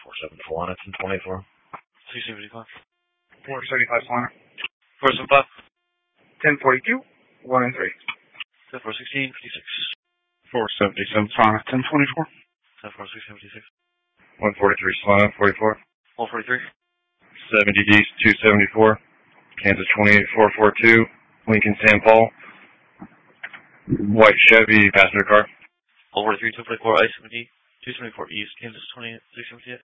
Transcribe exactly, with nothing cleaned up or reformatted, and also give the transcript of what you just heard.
four seven four on it, ten twenty-four. six seventy-five. four seventy-five Solana. four seventy-five. ten forty-two, one and three. ten four sixteen, fifty-six. four seventy-seven Solana, ten twenty-four. ten four six, seventy-six. one forty-three Solana, forty-four. one forty-three. seventy East, two seventy-four. Kansas twenty-eight, four forty-two. Lincoln Saint Paul. White Chevy passenger car. one forty-three, two forty-four, I seventy, two seventy-four East, Kansas twenty-eight, six seventy-eight.